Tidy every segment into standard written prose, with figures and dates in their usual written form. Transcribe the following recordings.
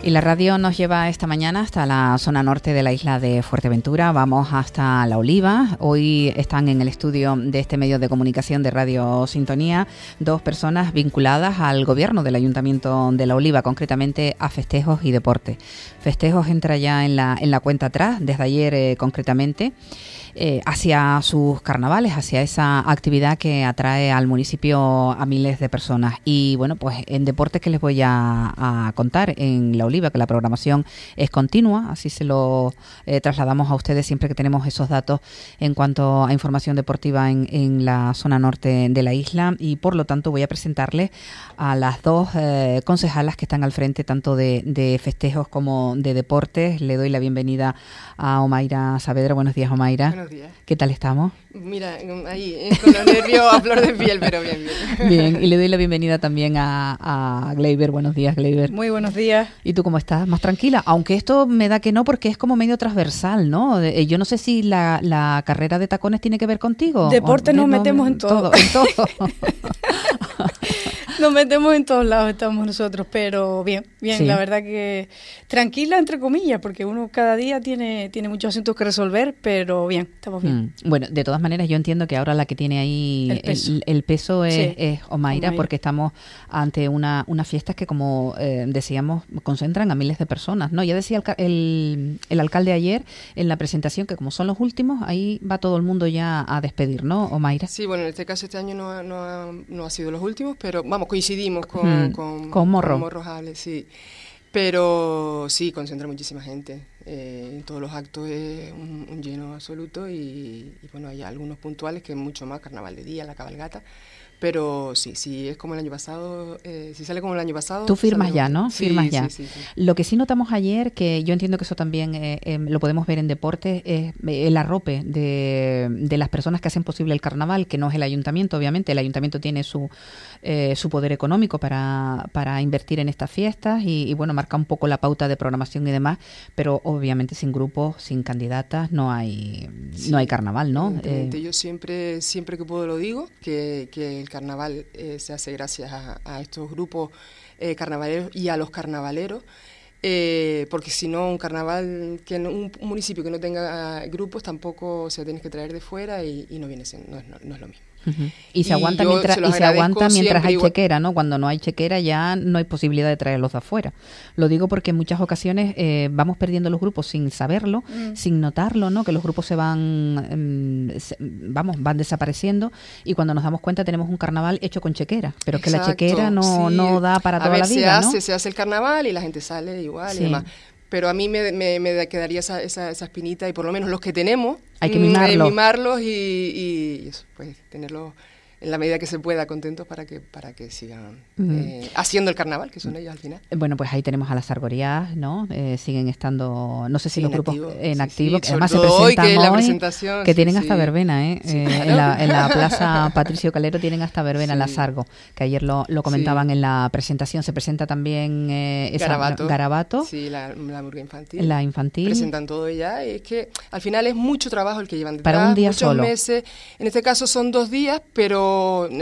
Y la radio nos lleva esta mañana hasta la zona norte de la isla de Fuerteventura. Vamos hasta La Oliva. Hoy están en el estudio de este medio de comunicación de Radio Sintonía dos personas vinculadas al gobierno del Ayuntamiento de La Oliva, concretamente a festejos y deporte. Festejos entra ya en la cuenta atrás, desde ayer concretamente, hacia sus carnavales, hacia esa actividad que atrae al municipio a miles de personas. Y bueno, pues en deportes que les voy a contar en La Oliva, que la programación es continua, así se lo trasladamos a ustedes siempre que tenemos esos datos en cuanto a información deportiva en la zona norte de la isla, y por lo tanto voy a presentarles a las dos concejalas que están al frente tanto de festejos como de deportes. Le doy la bienvenida a Omaira Saavedra. Buenos días, Omaira. Buenos días. ¿Qué tal estamos? Mira, ahí, con los nervios a flor de piel, pero bien, bien. Bien, y le doy la bienvenida también a Gleyber. Buenos días, Gleyber. Muy buenos días. ¿Y tú cómo estás? ¿Más tranquila? Aunque esto me da que no, porque es como medio transversal, ¿no? Yo no sé si la carrera de tacones tiene que ver contigo. Deporte nos metemos en todo. En todo. Nos metemos en todos lados, estamos nosotros, pero bien, sí. La verdad que tranquila, entre comillas, porque uno cada día tiene muchos asuntos que resolver, pero bien, estamos bien. Bueno, de todas maneras, yo entiendo que ahora la que tiene ahí el peso es Omaira, porque estamos ante unas fiestas que, como decíamos, concentran a miles de personas, ¿no? Ya decía el alcalde ayer en la presentación que como son los últimos, ahí va todo el mundo ya a despedir, ¿no, Omaira? Sí, bueno, en este caso este año no ha sido los últimos, pero vamos, coincidimos con Morros Hables, sí. Pero sí, concentra muchísima gente. En todos los actos es un lleno absoluto y bueno, hay algunos puntuales que es mucho más, carnaval de día, la cabalgata. Pero sí, es como el año pasado, si sale como el año pasado... Tú firmas ya, ¿no? Sí, firmas ya. Sí. Lo que sí notamos ayer, que yo entiendo que eso también lo podemos ver en deportes, es el arrope de las personas que hacen posible el carnaval, que no es el ayuntamiento, obviamente. El ayuntamiento tiene su poder económico para invertir en estas fiestas y bueno, marca un poco la pauta de programación y demás, pero obviamente sin grupos, sin candidatas, no hay carnaval, ¿no? Yo siempre que puedo lo digo, que el carnaval se hace gracias a estos grupos carnavaleros y a los carnavaleros, porque si no, un carnaval, un municipio que no tenga grupos tampoco se tienes que traer de fuera y no viene siendo, no es lo mismo. Uh-huh. Y se aguanta mientras hay chequera, ¿no? Cuando no hay chequera ya no hay posibilidad de traerlos de afuera. Lo digo porque en muchas ocasiones vamos perdiendo los grupos sin saberlo, sin notarlo, ¿no? Que los grupos se van desapareciendo y cuando nos damos cuenta tenemos un carnaval hecho con chequera, pero es que la chequera no da para toda la vida, ¿no? Se hace el carnaval y la gente sale igual y demás. Pero a mí me quedaría esa espinita y por lo menos los que tenemos hay que mimarlos y eso, pues tenerlos en la medida que se pueda contentos para que sigan haciendo el carnaval, que son ellos al final. Bueno, pues ahí tenemos a las argorías, ¿no? Siguen estando, no sé si los grupos en activo, que además se presentan hoy, que tienen hasta verbena, en la Plaza Patricio Calero tienen hasta verbena las Argo, que ayer lo comentaban en la presentación. Se presenta también Garabato. Sí, la murga infantil. La infantil. Presentan todo ya, es que al final es mucho trabajo el que llevan detrás, para un día muchos solo. meses. En este caso son 2 días, pero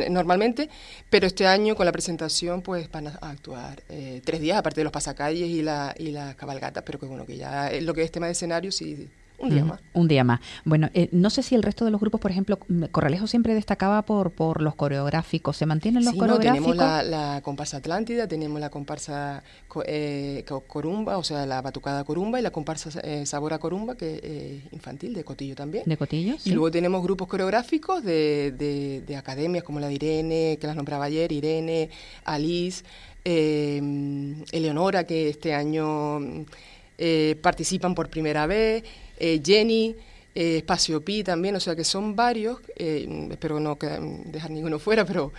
pero este año con la presentación pues van a actuar 3 días, aparte de los pasacalles y la cabalgata, pero que bueno, que ya lo que es tema de escenario, sí, un día más. Un día más. Bueno, no sé si el resto de los grupos, por ejemplo, Corralejo siempre destacaba por los coreográficos. ¿Se mantienen los coreográficos? Tenemos la comparsa Atlántida, tenemos la comparsa Corumba, o sea, la batucada Corumba y la comparsa Sabor a Corumba, que es infantil, de Cotillo también. De Cotillo, sí. Y luego tenemos grupos coreográficos de academias como la de Irene, que las nombraba ayer, Irene, Alice, Eleonora, que este año participan por primera vez, Jenny, Espacio Pi también, o sea que son varios, espero no dejar ninguno fuera, pero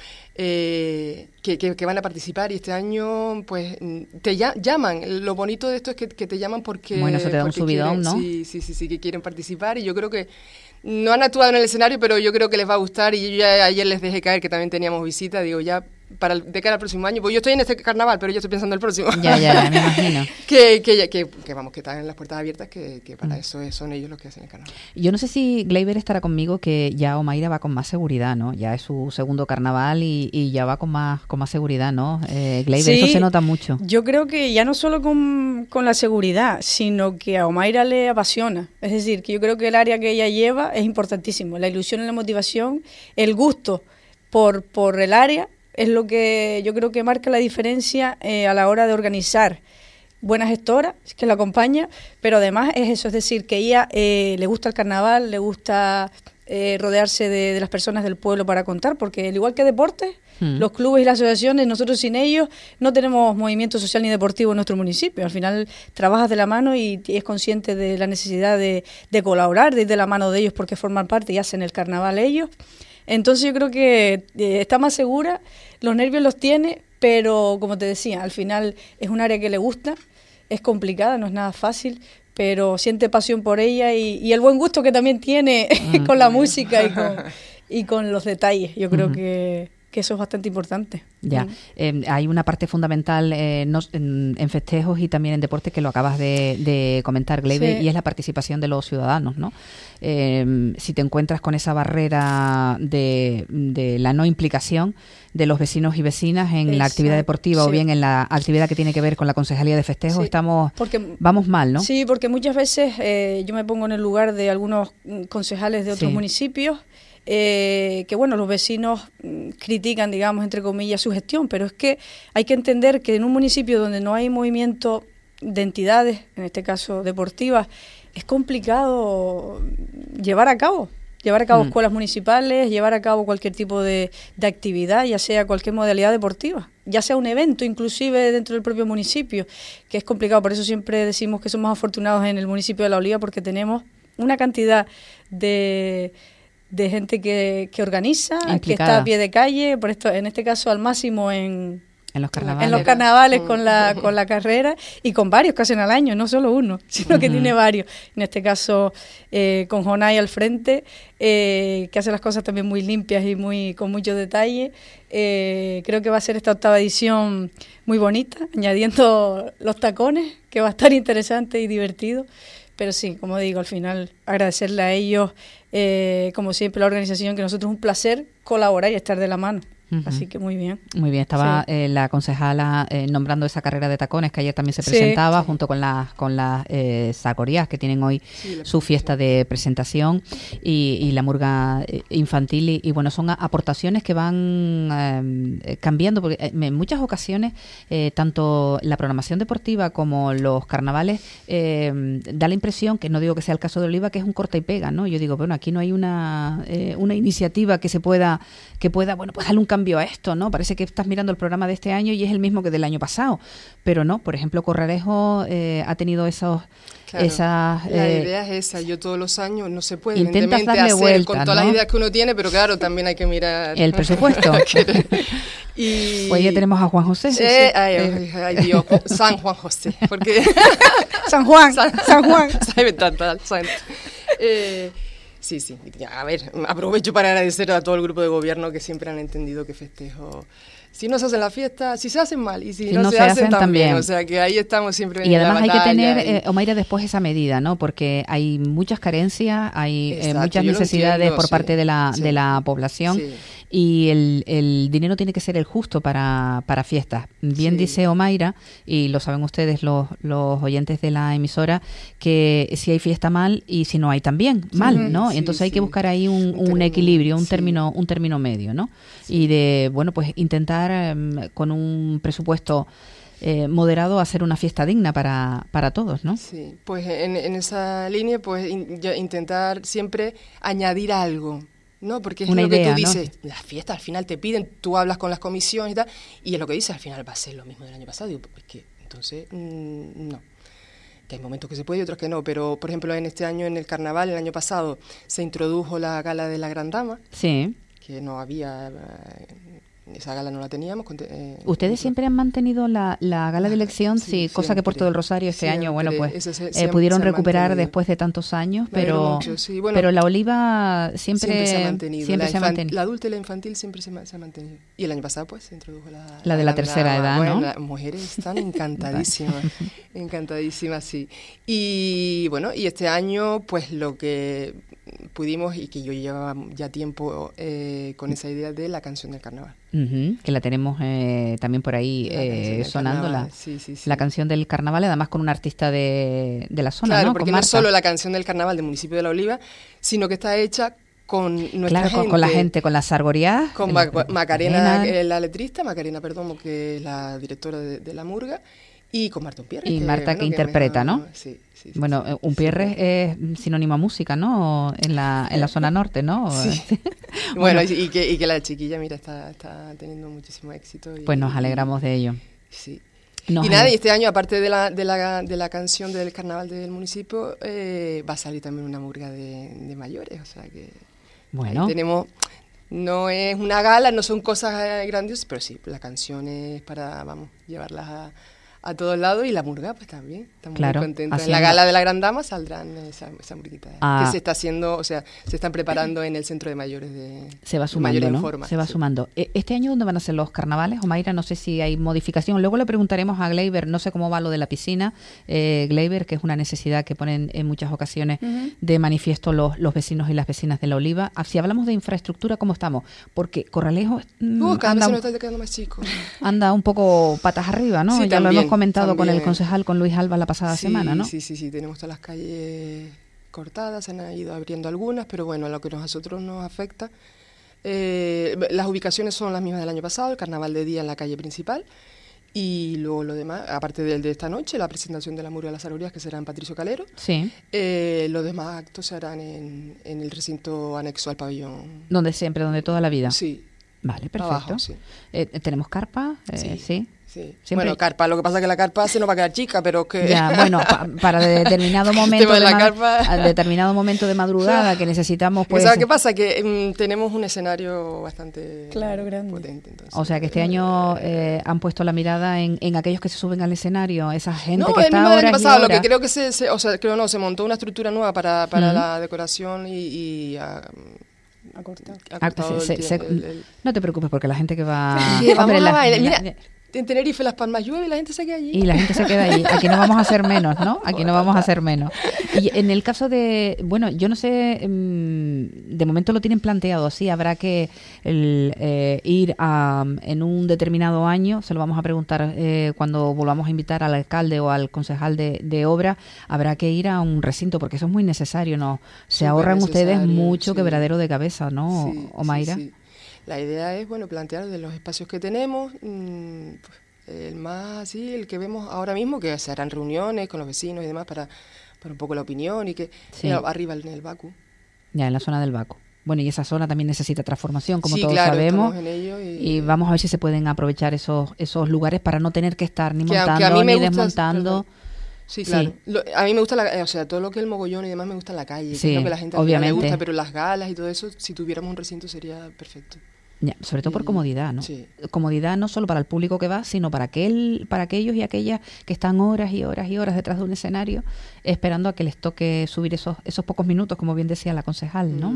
que van a participar y este año pues te llaman. Lo bonito de esto es que te llaman porque... Bueno, eso te da un subidón, ¿no? Sí, que quieren participar y yo creo que no han actuado en el escenario, pero yo creo que les va a gustar y yo ya ayer les dejé caer que también teníamos visita, digo ya de cara al próximo año, pues yo estoy en este carnaval, pero yo estoy pensando en el próximo. Ya, me imagino. que vamos, que están las puertas abiertas, que para eso son ellos los que hacen el carnaval. Yo no sé si Gleyber estará conmigo, que ya Omaira va con más seguridad, ¿no? Ya es su segundo carnaval y ya va con más seguridad, ¿no? Gleyber, sí, eso se nota mucho. Yo creo que ya no solo con la seguridad, sino que a Omaira le apasiona. Es decir, que yo creo que el área que ella lleva es importantísimo. La ilusión y la motivación, el gusto por el área, es lo que yo creo que marca la diferencia a la hora de organizar. Buena gestora, que la acompaña, pero además es eso, es decir, que ella le gusta el carnaval, le gusta rodearse de las personas del pueblo para contar, porque al igual que deportes, los clubes y las asociaciones, nosotros sin ellos no tenemos movimiento social ni deportivo en nuestro municipio. Al final trabajas de la mano y es consciente de la necesidad de colaborar, de ir de la mano de ellos porque forman parte y hacen el carnaval ellos. Entonces yo creo que está más segura, los nervios los tiene, pero como te decía, al final es un área que le gusta, es complicada, no es nada fácil, pero siente pasión por ella y el buen gusto que también tiene con la música y con los detalles. Yo creo que eso es bastante importante. Ya, hay una parte fundamental en festejos y también en deportes que lo acabas de comentar, Gleyber, sí, y es la participación de los ciudadanos, ¿no? Si te encuentras con esa barrera de la no implicación de los vecinos y vecinas en la actividad deportiva, sí, o bien en la actividad que tiene que ver con la concejalía de festejos, sí, vamos mal, ¿no? Sí, porque muchas veces yo me pongo en el lugar de algunos concejales de otros municipios, que bueno, los vecinos critican, digamos, entre comillas, su gestión, pero es que hay que entender que en un municipio donde no hay movimiento de entidades, en este caso deportivas, es complicado llevar a cabo escuelas municipales, llevar a cabo cualquier tipo de actividad, ya sea cualquier modalidad deportiva, ya sea un evento inclusive dentro del propio municipio, que es complicado. Por eso siempre decimos que somos afortunados en el municipio de La Oliva, porque tenemos una cantidad de gente que organiza, implicada, que está a pie de calle, por esto, en este caso al máximo en los carnavales con la carrera, y con varios que hacen al año, no solo uno, sino que tiene varios. En este caso con Jonay al frente, que hace las cosas también muy limpias y con mucho detalle. Creo que va a ser esta 8ª edición muy bonita, añadiendo los tacones, que va a estar interesante y divertido. Pero sí, como digo, al final agradecerle a ellos, como siempre, la organización, que nosotros es un placer colaborar y estar de la mano. Así que muy bien. Muy bien, estaba la concejala nombrando esa carrera de tacones que ayer también se presentaba, junto con las sacorías que tienen hoy su fiesta de presentación y la murga infantil y bueno, son aportaciones que van cambiando, porque en muchas ocasiones tanto la programación deportiva como los carnavales da la impresión, que no digo que sea el caso de Oliva, que es un corta y pega, ¿no? Yo digo, bueno, aquí no hay una iniciativa que pueda, bueno, pues darle un cambio a esto, ¿no? Parece que estás mirando el programa de este año y es el mismo que del año pasado, pero no, por ejemplo, Corralejo ha tenido esas... la idea es esa, yo todos los años no se puede intentas darle hacer vuelta, con todas las ideas que uno tiene, pero claro, también hay que mirar... el presupuesto. Y pues ya tenemos a Juan José. Ay, Dios, San Juan José, porque... San Juan. Sabe tanto, santo. Sí, a ver, aprovecho para agradecer a todo el grupo de gobierno que siempre han entendido que festejo, si no se hacen la fiesta, si se hacen mal, y si no se hacen también. O sea, que ahí estamos siempre y además hay que tener, Omaira, después esa medida, ¿no? Porque hay muchas carencias, hay muchas necesidades por parte de la población. Sí. Y el dinero tiene que ser el justo para fiestas. Bien dice Omaira, y lo saben ustedes los oyentes de la emisora, que si hay fiesta mal y si no hay también mal, ¿no? Entonces hay que buscar ahí un equilibrio, un término medio, ¿no? Y de, bueno, pues intentar con un presupuesto moderado hacer una fiesta digna para todos, ¿no? Sí, pues en esa línea, pues intentar siempre añadir algo, ¿no? Porque es una idea, que tú dices, ¿no? Las fiestas al final te piden, tú hablas con las comisiones y tal, y es lo que dices, al final va a ser lo mismo del año pasado. Digo, es que entonces, no. Que hay momentos que se puede y otros que no, pero por ejemplo en este año, en el carnaval, el año pasado, se introdujo la gala de la Gran Dama. Sí. Que no había esa gala no la teníamos. ¿Ustedes siempre han mantenido la gala de elección? Sí, cosa siempre, que Puerto del Rosario este año, bueno, pues pudieron recuperar después de tantos años, pero la Oliva siempre se ha mantenido. La adulta y la infantil siempre se ha mantenido. Y el año pasado pues se introdujo la de la tercera edad, ¿no? Las mujeres están encantadísimas, encantadísimas, sí. Y bueno, y este año pues lo que pudimos, y que yo llevaba ya tiempo con esa idea de la canción del carnaval. Que la tenemos también por ahí sonando, la canción del carnaval, además con un artista de la zona, claro, ¿no? Porque no es solo la canción del carnaval del municipio de La Oliva, sino que está hecha con nuestra gente. Con la gente, con las sargorías. Con Macarena, la letrista, Macarena Perdomo, que es la directora de la murga, y con Marta Umpierre. Y Marta que interpreta, ¿no? Sí. Bueno, Umpierre es sinónimo a música, ¿no? En la zona norte, ¿no? Sí. Bueno, y que la chiquilla, mira, está teniendo muchísimo éxito. Pues nos alegramos de ello. Sí. Y este año, aparte de la canción del carnaval del municipio, va a salir también una murga de mayores, o sea que bueno, tenemos, no es una gala, no son cosas grandiosas, pero sí, la canción es para, llevarlas a todos lados, y la murga pues también, estamos muy contentos. En la gala de la Gran Dama saldrán esa murguita que se está haciendo, o sea, se están preparando en el centro de mayores se va sumando, ¿no? Forma, se va sumando. ¿Este año dónde van a ser los carnavales, Omaira? No sé si hay modificación. Luego le preguntaremos a Gleyber, no sé cómo va lo de la piscina, Gleyber, que es una necesidad que ponen en muchas ocasiones de manifiesto los vecinos y las vecinas de La Oliva. Si hablamos de infraestructura, ¿cómo estamos? Porque Corralejo cada vez se nos está quedando más chico. Anda un poco patas arriba, ¿no? Sí, ya también, lo hemos comentado con el concejal, con Luis Alba, la pasada semana, ¿no? Sí, tenemos todas las calles cortadas, se han ido abriendo algunas, pero bueno, a lo que a nosotros nos afecta, las ubicaciones son las mismas del año pasado, el carnaval de día en la calle principal, y luego lo demás, aparte del de esta noche, la presentación de la murga de las Sargorías, que será en Patricio Calero, los demás actos se harán en el recinto anexo al pabellón. Donde toda la vida. Sí. Vale, perfecto. Abajo, sí. ¿Tenemos carpa? Sí. Sí. Bueno, carpa, lo que pasa es que la carpa se nos va a quedar chica, pero que... Ya, bueno, para determinado momento determinado momento de madrugada que necesitamos, pues... ¿Sabes qué pasa? Que tenemos un escenario bastante grande, potente. Entonces, o sea, que este año han puesto la mirada en aquellos que se suben al escenario, esa gente que está horas y horas. Lo que creo que se montó una estructura nueva para la decoración y no te preocupes, porque la gente que va... Mira, en Tenerife Las Palmas llueve y la gente se queda allí. Y la gente se queda allí. Aquí no vamos a hacer menos, ¿no? Aquí no vamos a hacer menos. Y en el caso de... Bueno, yo no sé, de momento lo tienen planteado así. Habrá que ir en un determinado año, se lo vamos a preguntar cuando volvamos a invitar al alcalde o al concejal de obra, habrá que ir a un recinto, porque eso es muy necesario, ¿no? Se ahorran ustedes mucho quebradero de cabeza, ¿no, Omaira? Sí. La idea es, plantear de los espacios que tenemos, el más así, el que vemos ahora mismo, que se harán reuniones con los vecinos y demás para un poco la opinión y que arriba en el Bacu. Ya, en la zona del Bacu. Bueno, y esa zona también necesita transformación, como todos sabemos. En ello y vamos a ver si se pueden aprovechar esos lugares para no tener que estar ni montando ni desmontando. Sí, claro. A mí me gusta todo lo que es el mogollón y demás me gusta en la calle. Sí, que es lo que la gente le gusta, pero las galas y todo eso, si tuviéramos un recinto sería perfecto. Ya, sobre todo por comodidad, ¿no? Sí. Comodidad no solo para el público que va, sino para aquellos y aquellas que están horas y horas y horas detrás de un escenario esperando a que les toque subir esos pocos minutos, como bien decía la concejal, ¿no?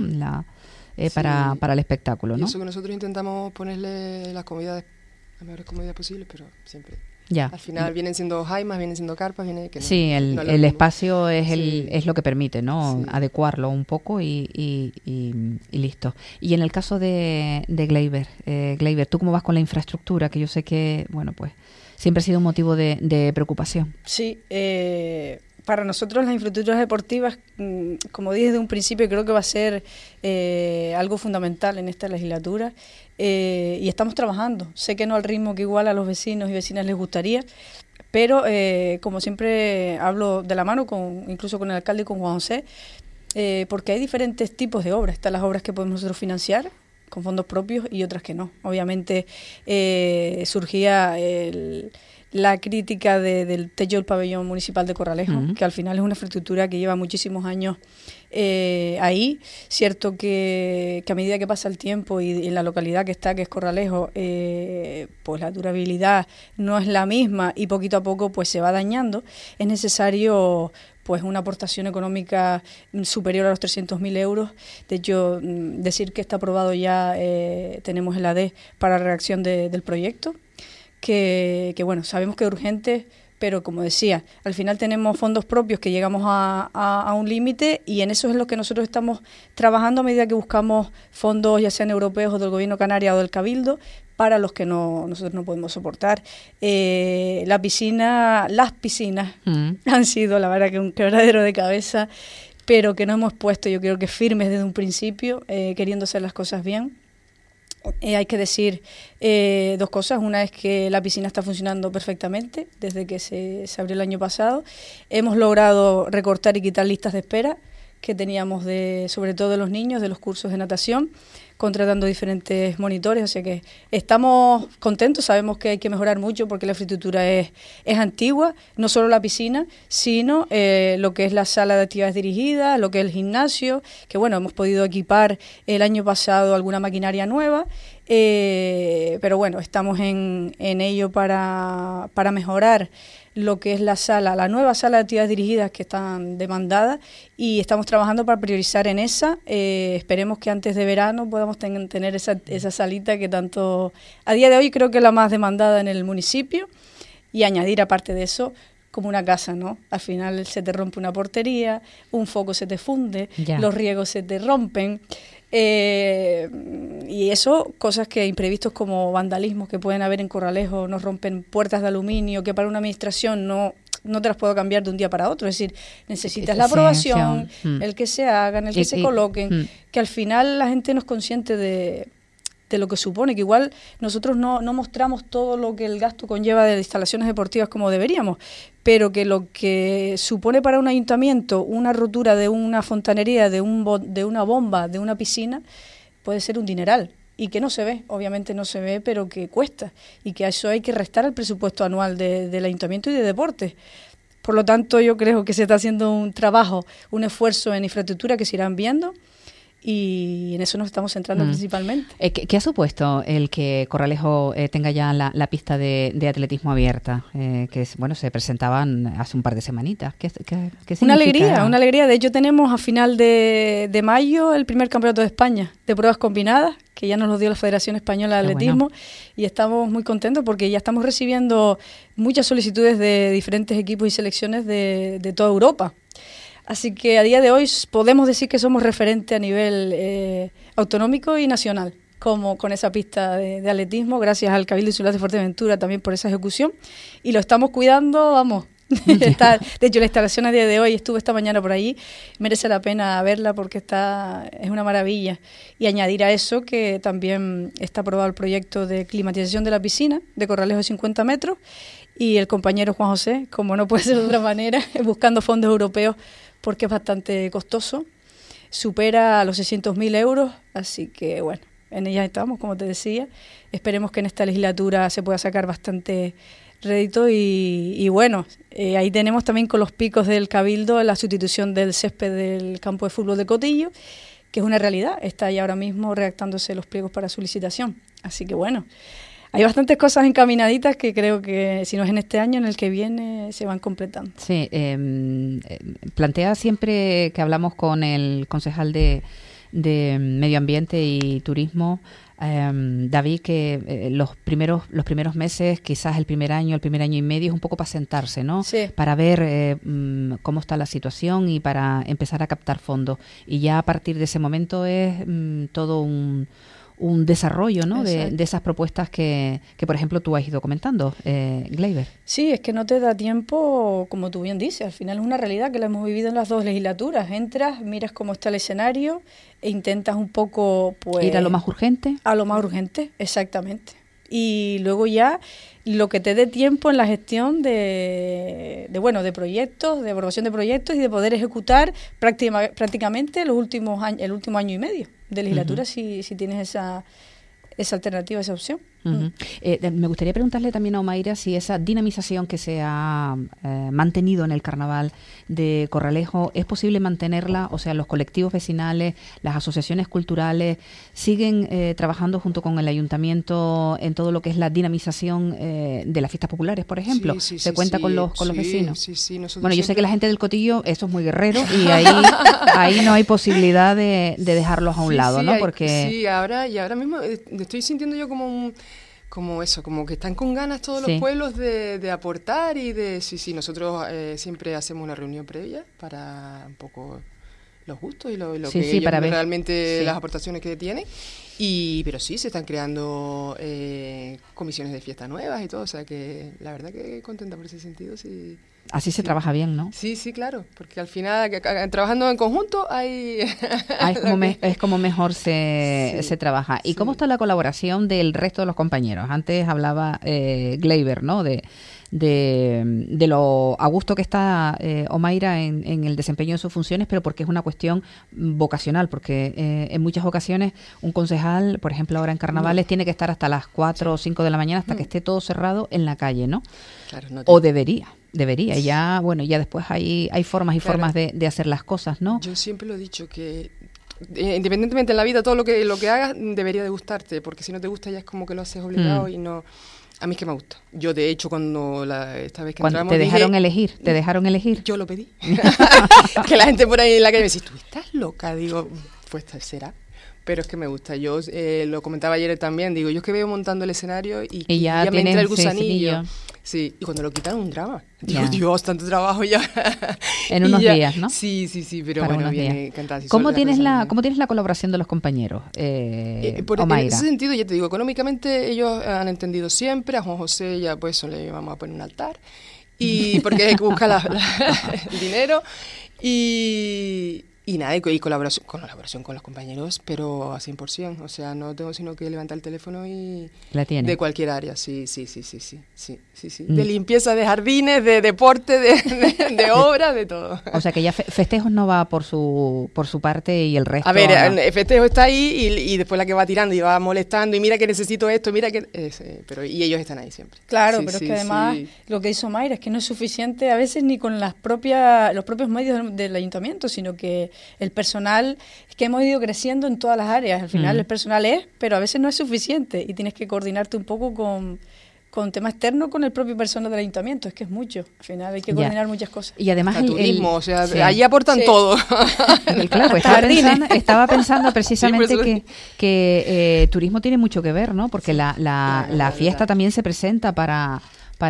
Para el espectáculo, ¿no? Y eso que nosotros intentamos ponerle las comodidades, las mejores comodidades posibles, pero siempre... Ya. Al final vienen siendo jaimas, vienen siendo carpas, sí, el espacio es lo que permite, ¿no? Sí. Adecuarlo un poco y listo. Y en el caso de Gleyber, ¿tú cómo vas con la infraestructura? Que yo sé que, pues siempre ha sido un motivo de preocupación. Sí, para nosotros las infraestructuras deportivas, como dije desde un principio, creo que va a ser algo fundamental en esta legislatura. Y estamos trabajando. Sé que no al ritmo que igual a los vecinos y vecinas les gustaría, pero como siempre hablo de la mano, incluso con el alcalde y con Juan José, porque hay diferentes tipos de obras. Están las obras que podemos nosotros financiar con fondos propios y otras que no. Obviamente surgía la crítica del techo del pabellón municipal de Corralejo, que al final es una infraestructura que lleva muchísimos años ahí. Cierto que a medida que pasa el tiempo y en la localidad que está, que es Corralejo, pues la durabilidad no es la misma y poquito a poco pues se va dañando. Es necesario pues una aportación económica superior a los 300.000 euros. De hecho, decir que está aprobado ya, tenemos el AD para redacción del proyecto, que bueno, sabemos que es urgente, pero como decía, al final tenemos fondos propios que llegamos a un límite, y en eso es lo que nosotros estamos trabajando a medida que buscamos fondos, ya sean europeos o del Gobierno Canaria o del Cabildo, para los que nosotros no podemos soportar. Las piscinas han sido, la verdad, que un quebradero de cabeza, pero que no hemos puesto, yo creo que firmes desde un principio, queriendo hacer las cosas bien. Hay que decir dos cosas. Una es que la piscina está funcionando perfectamente desde que se abrió el año pasado. Hemos logrado recortar y quitar listas de espera que teníamos, sobre todo de los niños, de los cursos de natación, contratando diferentes monitores, o sea que estamos contentos. Sabemos que hay que mejorar mucho porque la infraestructura es antigua, no solo la piscina, sino lo que es la sala de actividades dirigidas, lo que es el gimnasio, que bueno, hemos podido equipar el año pasado alguna maquinaria nueva, pero bueno, estamos en ello para mejorar lo que es la nueva sala de actividades dirigidas que están demandadas, y estamos trabajando para priorizar en esa. Esperemos que antes de verano podamos tener esa salita que tanto, a día de hoy creo que es la más demandada en el municipio, y añadir aparte de eso, como una casa, ¿no? Al final se te rompe una portería, un foco se te funde, los riegos se te rompen. Y eso, cosas que imprevistos como vandalismos que pueden haber en Corralejo, nos rompen puertas de aluminio que para una administración no te las puedo cambiar de un día para otro. Es decir, necesitas la aprobación, el que se hagan, el que se coloquen, que al final la gente no es consciente de lo que supone, que igual nosotros no mostramos todo lo que el gasto conlleva de instalaciones deportivas como deberíamos, pero que lo que supone para un ayuntamiento una rotura de una fontanería, de una bomba, de una piscina, puede ser un dineral, y que no se ve, obviamente no se ve, pero que cuesta, y que a eso hay que restar el presupuesto anual del ayuntamiento y de deportes. Por lo tanto, yo creo que se está haciendo un trabajo, un esfuerzo en infraestructura que se irán viendo, y en eso nos estamos centrando principalmente. ¿Qué ha supuesto el que Corralejo tenga ya la pista de atletismo abierta? Que bueno, se presentaban hace un par de semanitas. ¿Qué significa? Una alegría. De hecho, tenemos a final de mayo el primer campeonato de España de pruebas combinadas, que ya nos lo dio la Federación Española de Atletismo, y estamos muy contentos porque ya estamos recibiendo muchas solicitudes de diferentes equipos y selecciones de toda Europa. Así que a día de hoy podemos decir que somos referente a nivel autonómico y nacional, como con esa pista de atletismo, gracias al Cabildo Insular de Fuerteventura también por esa ejecución, y lo estamos cuidando, vamos. De hecho, la instalación a día de hoy, estuve esta mañana por ahí, merece la pena verla porque es una maravilla. Y añadir a eso que también está aprobado el proyecto de climatización de la piscina de Corralejo de 50 metros, y el compañero Juan José, como no puede ser de otra manera, buscando fondos europeos porque es bastante costoso, supera los 600.000 euros, así que bueno, en ella estamos, como te decía. Esperemos que en esta legislatura se pueda sacar bastante rédito, y bueno, ahí tenemos también con los picos del Cabildo la sustitución del césped del campo de fútbol de Cotillo, que es una realidad, está ahí ahora mismo redactándose los pliegos para su licitación, así que bueno, hay bastantes cosas encaminaditas que creo que si no es en este año, en el que viene, se van completando. Sí, plantea siempre que hablamos con el concejal de Medio Ambiente y Turismo, David, que los primeros meses, quizás el primer año y medio, es un poco para sentarse, ¿no? Sí. Para ver cómo está la situación y para empezar a captar fondos. Y ya a partir de ese momento es todo un desarrollo, ¿no? de esas propuestas que, por ejemplo, tú has ido comentando, Gleyber. Sí, es que no te da tiempo, como tú bien dices, al final es una realidad que la hemos vivido en las dos legislaturas. Entras, miras cómo está el escenario e intentas un poco, pues... ¿Ir a lo más urgente? A lo más urgente, exactamente. Y luego ya lo que te dé tiempo en la gestión de proyectos, de aprobación de proyectos y de poder ejecutar prácticamente el último año y medio de legislatura, si tienes esa alternativa, esa opción. Me gustaría preguntarle también a Omaira si esa dinamización que se ha mantenido en el carnaval de Corralejo, ¿es posible mantenerla? O sea, los colectivos vecinales, las asociaciones culturales, ¿siguen trabajando junto con el ayuntamiento en todo lo que es la dinamización de las fiestas populares, por ejemplo? ¿Se cuenta con los vecinos? Sí. Bueno, yo sé que la gente del Cotillo, eso es muy guerrero y ahí no hay posibilidad de dejarlos a un lado, ¿no? Porque sí, ahora mismo estoy sintiendo yo como eso, como que están con ganas todos los pueblos de aportar y de... Sí, nosotros siempre hacemos una reunión previa para un poco los gustos y lo que ellos para ver realmente las aportaciones que tienen. Pero sí, se están creando comisiones de fiestas nuevas y todo, o sea que la verdad que contenta por ese sentido, sí. Así se trabaja bien, ¿no? Sí, claro, porque al final, trabajando en conjunto, es como mejor se trabaja. ¿Y cómo está la colaboración del resto de los compañeros? Antes hablaba Gleyber, ¿no? De lo a gusto que está Omaira en el desempeño de sus funciones, pero porque es una cuestión vocacional, porque en muchas ocasiones un concejal, por ejemplo ahora en carnavales, tiene que estar hasta las 4 o 5 de la mañana hasta que esté todo cerrado en la calle, ¿no? Claro, o debería, ya después hay formas y formas de hacer las cosas, ¿no? Yo siempre lo he dicho que independientemente en la vida todo lo que hagas debería de gustarte, porque si no te gusta ya es como que lo haces obligado y no. A mí es que me gusta. Yo, de hecho, esta vez que entramos... ¿Te dejaron elegir? Yo lo pedí. Que la gente por ahí en la calle me dice, ¿tú estás loca? Digo, pues será. Pero es que me gusta. Yo lo comentaba ayer también, digo, yo es que veo montando el escenario y ya me entra el gusanillo. Sí, y cuando lo quitan un drama. Digo, Dios, tanto trabajo ya. En unos días, ¿no? Sí, pero para bueno, viene encantada. ¿Cómo tienes la colaboración de los compañeros, Omaira? En ese sentido, ya te digo, económicamente ellos han entendido siempre, a Juan José ya pues le vamos a poner un altar, y porque hay que buscar el dinero, y nada, y colaboración con los compañeros, pero a 100%, o sea, no tengo sino que levantar el teléfono y... ¿La tiene? De cualquier área, sí. De limpieza de jardines, de deporte, de obras, de todo. O sea, que ya festejos no va por su parte y el resto... A ver, el festejo está ahí y después la que va tirando y va molestando y mira que necesito esto, mira que... y ellos están ahí siempre. Claro, pero es que además lo que hizo Mayra es que no es suficiente a veces ni con los propios medios del ayuntamiento, sino que el personal, es que hemos ido creciendo en todas las áreas, al final el personal pero a veces no es suficiente y tienes que coordinarte un poco con tema externo con el propio personal del ayuntamiento, es que es mucho, al final hay que coordinar muchas cosas. Y además el turismo, o sea, ahí aportan todo. Claro, pues estaba pensando precisamente que turismo tiene mucho que ver, ¿no? Porque la fiesta también se presenta para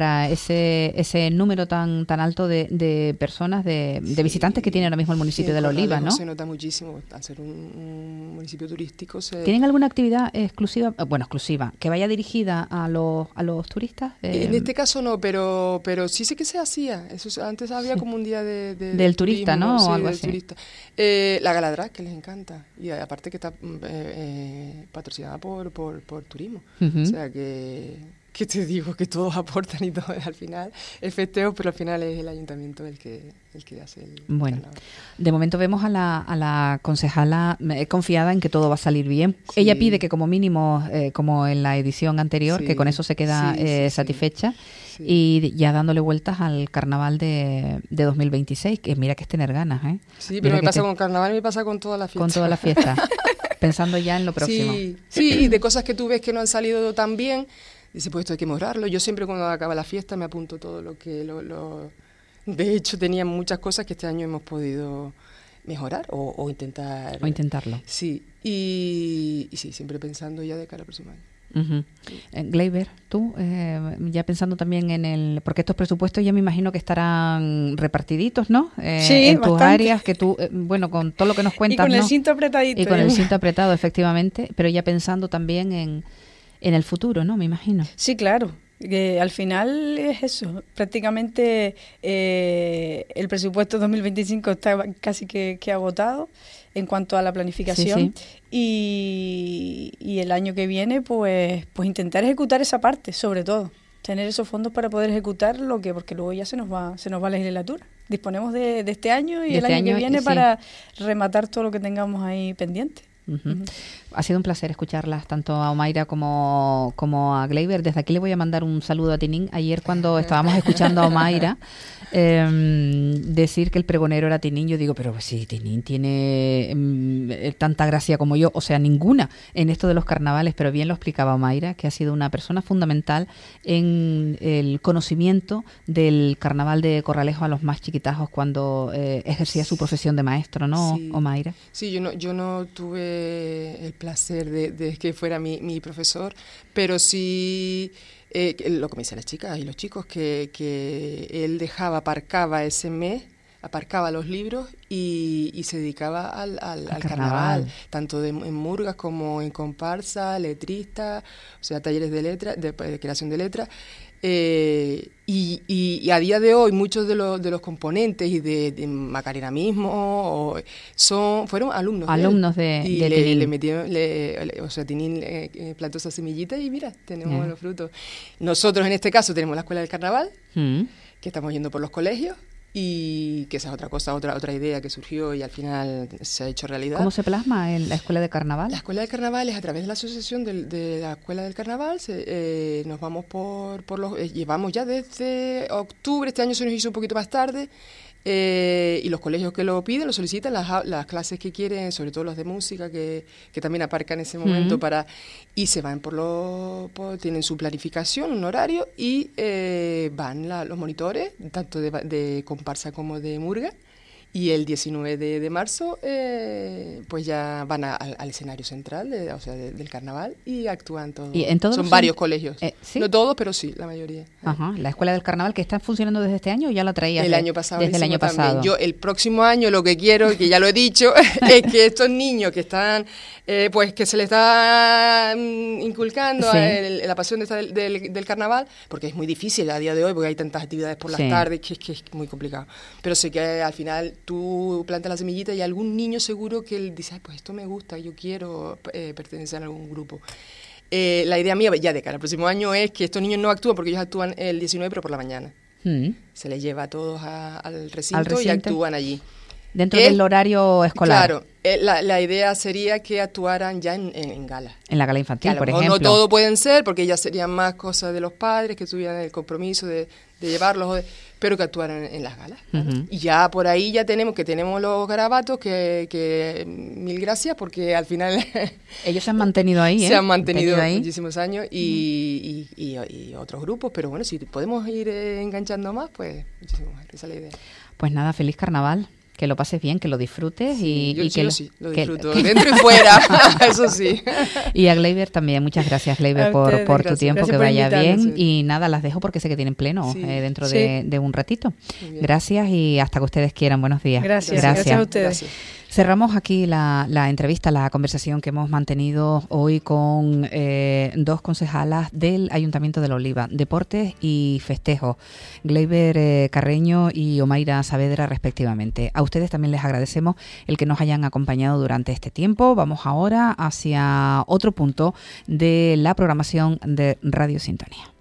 ese número tan alto de personas, de visitantes que tiene ahora mismo el municipio de La Oliva, ¿no? Se nota muchísimo, al ser un municipio turístico. ¿Tienen alguna actividad exclusiva, que vaya dirigida a los turistas? En este caso no, pero sí sé que se hacía. Eso antes había como un día del turista, turismo, ¿no? Sí, o algo del así. Turista. La Gala Drag, que les encanta. Y aparte que está patrocinada por turismo. O sea que te digo que todos aportan y todo al final el festejo, pero al final es el ayuntamiento el que hace el carnaval. De momento vemos a la concejala confiada en que todo va a salir bien. Sí. Ella pide que como mínimo, como en la edición anterior, que con eso se queda satisfecha. Sí. Y ya dándole vueltas al carnaval de 2026, que mira que es tener ganas, ¿eh? Sí, pero me pasa con carnaval y me pasa con toda la fiesta. Con toda la fiesta, pensando ya en lo próximo. Sí, y de cosas que tú ves que no han salido tan bien. Dice, pues esto hay que mejorarlo. Yo siempre cuando acaba la fiesta me apunto todo lo que... De hecho, tenía muchas cosas que este año hemos podido mejorar o intentar... O intentarlo. Sí, y sí, siempre pensando ya de cara al próximo año. Uh-huh. Gleyber, tú, ya pensando también en el... Porque estos presupuestos ya me imagino que estarán repartididos, ¿no? En tus áreas, que tú, con todo lo que nos cuentas, y con el cinto apretadito. Y con el cinto apretado, efectivamente, pero ya pensando también en el futuro, ¿no? Me imagino. Sí, claro. Al final es eso. Prácticamente el presupuesto 2025 está casi que agotado en cuanto a la planificación. Sí. Y el año que viene, pues intentar ejecutar esa parte, sobre todo. Tener esos fondos para poder ejecutar porque luego ya se nos va la legislatura. Disponemos de este año y el año que viene para rematar todo lo que tengamos ahí pendiente. Ha sido un placer escucharlas, tanto a Omaira como a Gleyber. Desde aquí le voy a mandar un saludo a Tinín. Ayer cuando estábamos escuchando a Omaira decir que el pregonero era Tinín, yo digo, pero si Tinín tiene tanta gracia como yo, o sea, ninguna en esto de los carnavales, pero bien lo explicaba Omaira, que ha sido una persona fundamental en el conocimiento del carnaval de Corralejo a los más chiquitajos cuando ejercía su profesión de maestro, ¿no, sí. Omaira? Sí, yo no tuve el placer de que fuera mi profesor, pero sí lo que me dicen las chicas y los chicos, que él aparcaba ese mes, aparcaba los libros y se dedicaba al carnaval, tanto en murgas como en comparsa, letrista, o sea, talleres de letra, de creación de letras. Y a día de hoy muchos de los componentes y de Macarena mismo fueron alumnos de él. Y le metieron, o sea, Tinín plantó esa semillita y mira, tenemos los frutos. Nosotros en este caso tenemos la Escuela del Carnaval, que estamos yendo por los colegios, y que esa es otra cosa, otra idea que surgió y al final se ha hecho realidad. ¿Cómo se plasma en la Escuela de Carnaval? La Escuela de Carnaval es a través de la asociación de la Escuela del Carnaval. Nos vamos por los... llevamos ya desde octubre, este año se nos hizo un poquito más tarde, y los colegios que lo piden, lo solicitan, las clases que quieren, sobre todo los de música, que también aparcan en ese momento y se van tienen su planificación, un horario, y van los monitores, tanto de comparsa como de murga, y el 19 de marzo pues ya van al escenario central del carnaval y actúan todos. ¿Y en todos son varios colegios? ¿Sí? No todos, pero sí, la mayoría. Ajá. ¿La Escuela del Carnaval que está funcionando desde este año o ya la traía el año pasado? Desde el año pasado. También. Yo el próximo año lo que quiero, y que ya lo he dicho, es que estos niños que están, pues que se les está inculcando la pasión del carnaval, porque es muy difícil a día de hoy, porque hay tantas actividades por las tardes que es muy complicado. Pero sé que al final tú plantas la semillita y algún niño seguro que él dice, pues esto me gusta, yo quiero pertenecer a algún grupo. La idea mía ya de cara al próximo año es que estos niños no actúan, porque ellos actúan el 19 pero por la mañana. Se les lleva a todos al recinto y actúan allí. Dentro del horario escolar. Claro, la idea sería que actuaran ya en gala. En la gala infantil, por ejemplo. No todo pueden ser, porque ya serían más cosas de los padres que tuvieran el compromiso de llevarlos, pero que actuaran en las galas. Y ya por ahí ya tenemos los garabatos, que mil gracias, porque al final... Ellos se han mantenido ahí, Se han mantenido muchísimos años y otros grupos, pero bueno, si podemos ir enganchando más, pues muchísimo más, esa es la idea. Pues nada, feliz carnaval. Que lo pases bien, que lo disfrutes lo disfruto, dentro y fuera, eso sí. Y a Gleyber también, muchas gracias Gleyber por tu tiempo, que vaya bien. Y nada, las dejo porque sé que tienen pleno dentro de un ratito. Gracias y hasta que ustedes quieran, buenos días. Gracias a ustedes. Gracias. Cerramos aquí la entrevista, la conversación que hemos mantenido hoy con dos concejalas del Ayuntamiento de La Oliva, Deportes y Festejos, Gleyber Carreño y Omaira Saavedra respectivamente. A ustedes también les agradecemos el que nos hayan acompañado durante este tiempo. Vamos ahora hacia otro punto de la programación de Radio Sintonía.